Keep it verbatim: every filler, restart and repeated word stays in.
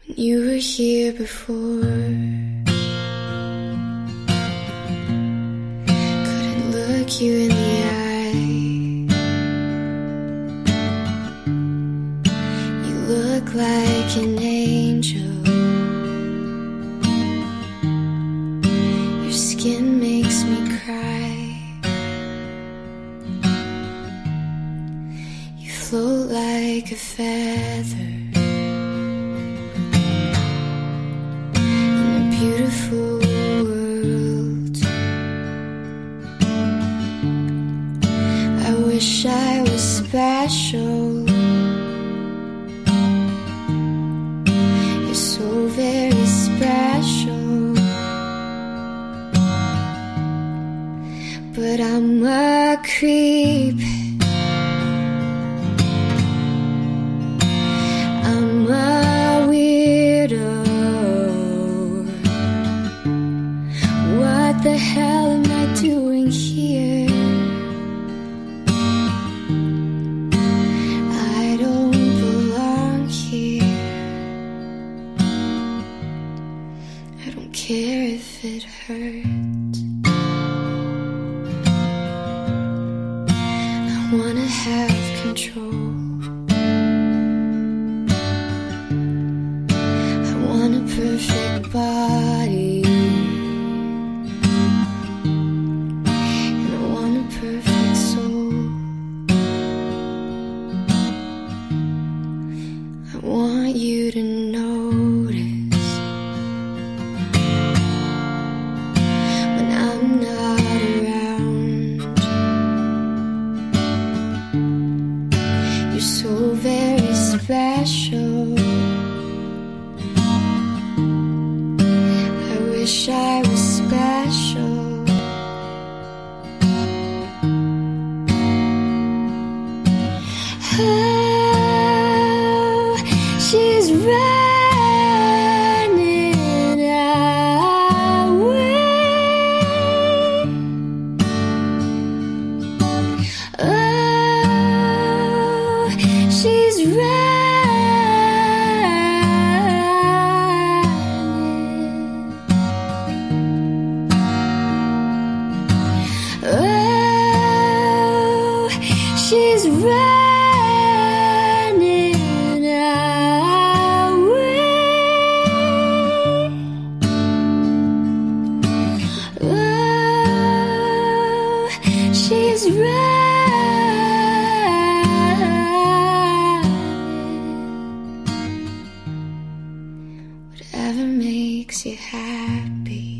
You were here before. Couldn't look you in the eye. You look like an angel. Your skin makes me cry. You float like a feather. Beautiful world. I wish I was special. You're so very special. But I'm a creep. I'm a weirdo. What the hell am I doing here? I don't belong here. I don't care if it hurts. I wanna have control. I want a perfect body. Perfect soul. I want you to notice when I'm not around. You're so very special. I wish I was special. Oh, she's running away. Oh, she's running. Oh, she's running. She's running. Whatever makes you happy.